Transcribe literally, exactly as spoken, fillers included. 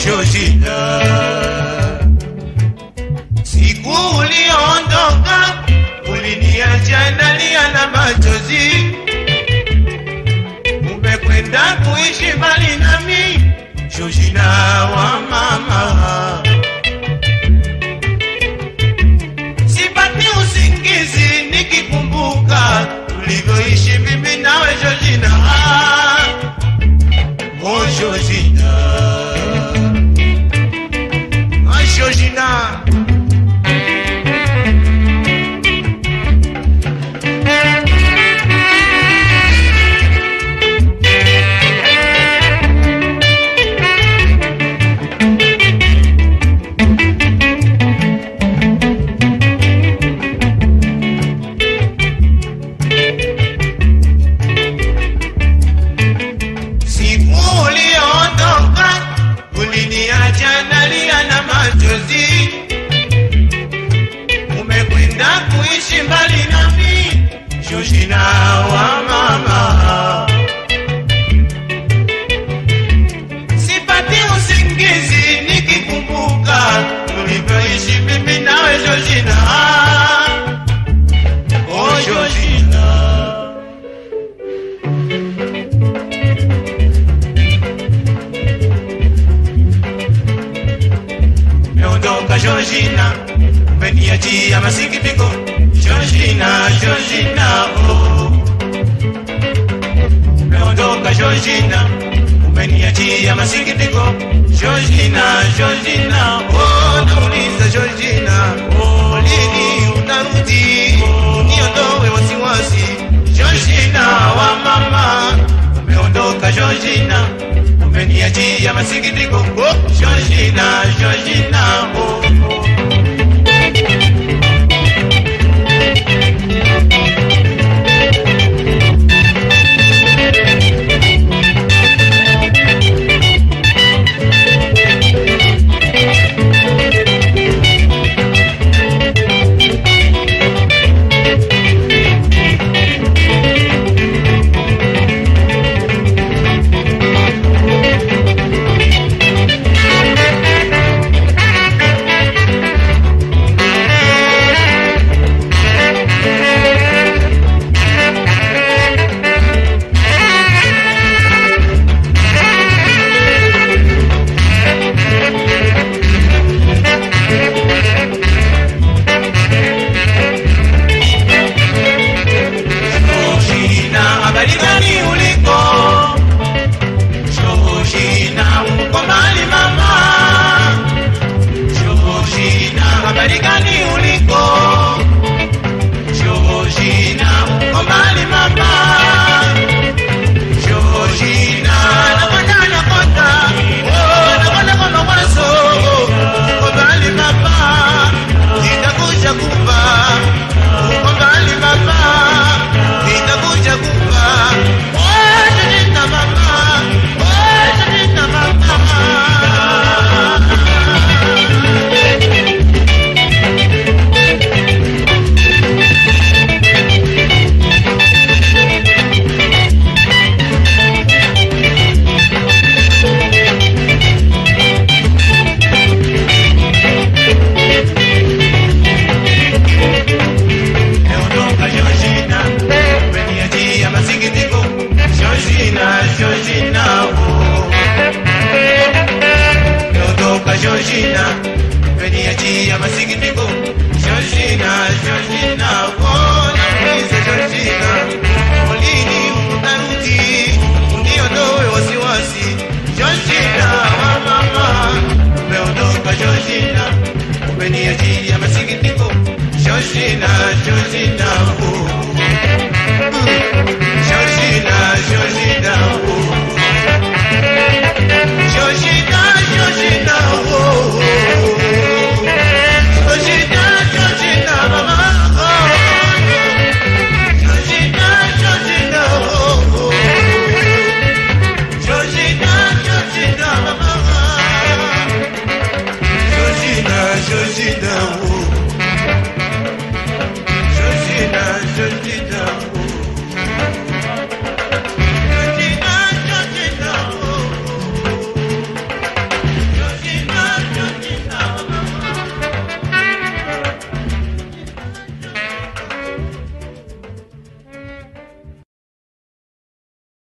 Georgina, siku uliondoka uliniacha nalia na machozi, umekwenda kuishi mbali nami Georgina wa mama. Sipati usingizi nikikumbuka tulivyoishi mimi nawe Georgina. Oh Georgina, ah Georgina, umekwenda kuishi mbali nami Georgina wa mama. Sipati usingizi nikikumbuka tulivyoishi mimi nawe Georgina. Oh Georgina, umeondoka Georgina, umeniachia masikitiko Georgina, Georgina, oh. Umeondoka Georgina, umeniachia masikitiko Georgina, Georgina, oh. Nauliza Georgina, oh, lini utarudi uniondoe wasiwasi Georgina wa mama. Umeondoka Georgina, umeniachia masikitiko oh, Georgina, Georgina, oh, oh. Georgina, umeniachia masikitiko Georgina, Georgina, oh, nauliza Georgina, lini utarudi uniondoe wasiwasi Georgina wa mama. Umeondoka Georgina, umeniachia masikitiko Georgina, Georgina, oh, Georgina, Georgina, oh, Georgina, Georgina, oh, Georgina, Georgina, mama, oh, Georgina, Georgina, oh, Georgina, Georgina, mama, Georgina, Georgina, oh, Georgina, Georgina.